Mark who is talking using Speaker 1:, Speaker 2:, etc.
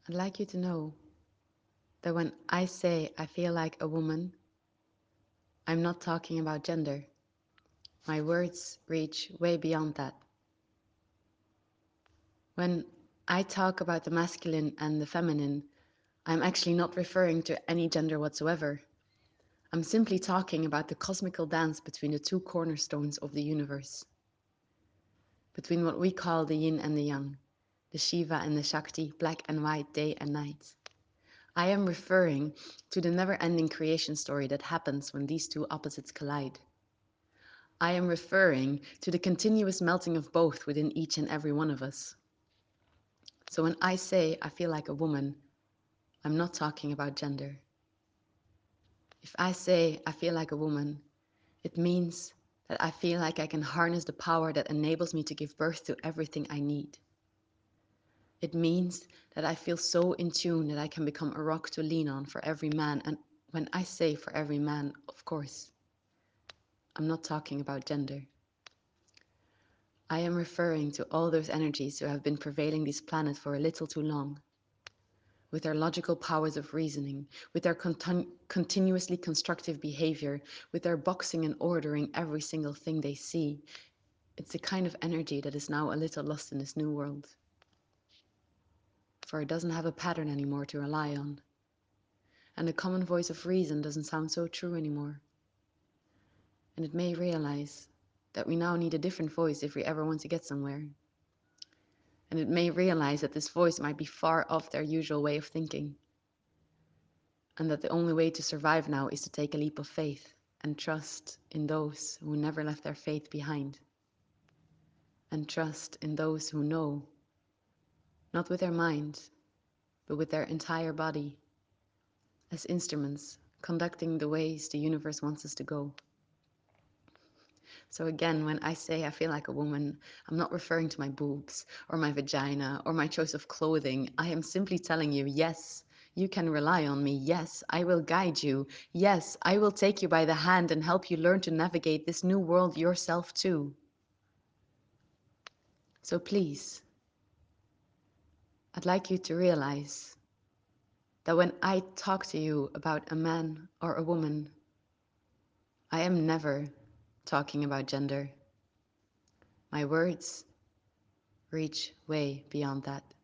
Speaker 1: I'd like you to know that when I say I feel like a woman, I'm not talking about gender. My words reach way beyond that. When I talk about the masculine and the feminine, I'm actually not referring to any gender whatsoever. I'm simply talking about the cosmical dance between the two cornerstones of the universe, between what we call the yin and the yang, the Shiva and the Shakti, black and white, day and night. I am referring to the never-ending creation story that happens when these two opposites collide. I am referring to the continuous melting of both within each and every one of us. So when I say I feel like a woman, I'm not talking about gender. If I say I feel like a woman, it means that I feel like I can harness the power that enables me to give birth to everything I need. It means that I feel so in tune that I can become a rock to lean on for every man. And when I say for every man, of course, I'm not talking about gender. I am referring to all those energies who have been pervading this planet for a little too long, with their logical powers of reasoning, with their continuously constructive behavior, with their boxing and ordering every single thing they see. It's a kind of energy that is now a little lost in this new world. For it doesn't have a pattern anymore to rely on. And the common voice of reason doesn't sound so true anymore. And it may realize that we now need a different voice if we ever want to get somewhere. And it may realize that this voice might be far off their usual way of thinking. And that the only way to survive now is to take a leap of faith and trust in those who never left their faith behind. And trust in those who know, not with their mind, but with their entire body, as instruments conducting the ways the universe wants us to go. So again, when I say I feel like a woman, I'm not referring to my boobs or my vagina or my choice of clothing. I am simply telling you, yes, you can rely on me. Yes, I will guide you. Yes, I will take you by the hand and help you learn to navigate this new world yourself too. So please, I'd like you to realize that when I talk to you about a man or a woman, I am never talking about gender. My words reach way beyond that.